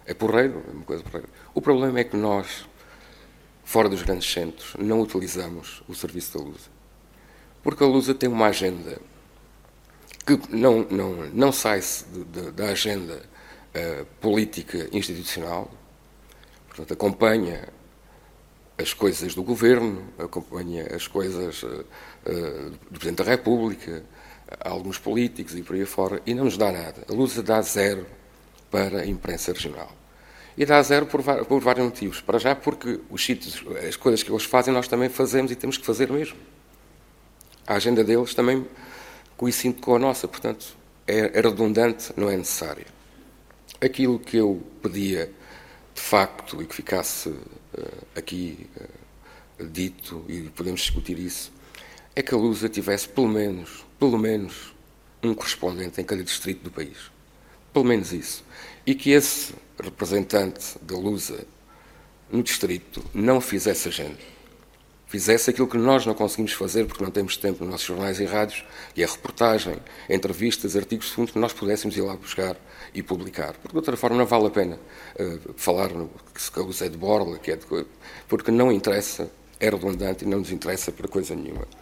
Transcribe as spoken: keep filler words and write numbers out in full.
é porreiro, é uma coisa porreira. O problema é que nós, fora dos grandes centros, não utilizamos o serviço da Lusa. Porque a Lusa tem uma agenda que não, não, não sai-se da agenda uh, política institucional, portanto, acompanha as coisas do Governo, acompanha as coisas uh, uh, do Presidente da República, alguns políticos e por aí fora, e não nos dá nada. A Lusa dá zero para a imprensa regional. E dá zero por, por vários motivos. Para já, porque os sítios, as coisas que eles fazem, nós também fazemos e temos que fazer mesmo. A agenda deles também coincide com a nossa, portanto, é, é redundante, não é necessária. Aquilo que eu pedia, de facto, e que ficasse uh, aqui uh, dito, e podemos discutir isso, é que a Lusa tivesse pelo menos, pelo menos, um correspondente em cada distrito do país. Pelo menos isso. E que esse representante da Lusa no distrito não fizesse agenda. Fizesse aquilo que nós não conseguimos fazer porque não temos tempo nos nossos jornais e rádios, e a reportagem, entrevistas, artigos de fundo que nós pudéssemos ir lá buscar e publicar. Porque de outra forma não vale a pena uh, falar no, que a Lusa é de borla, que é de, porque não interessa, é redundante e não nos interessa para coisa nenhuma.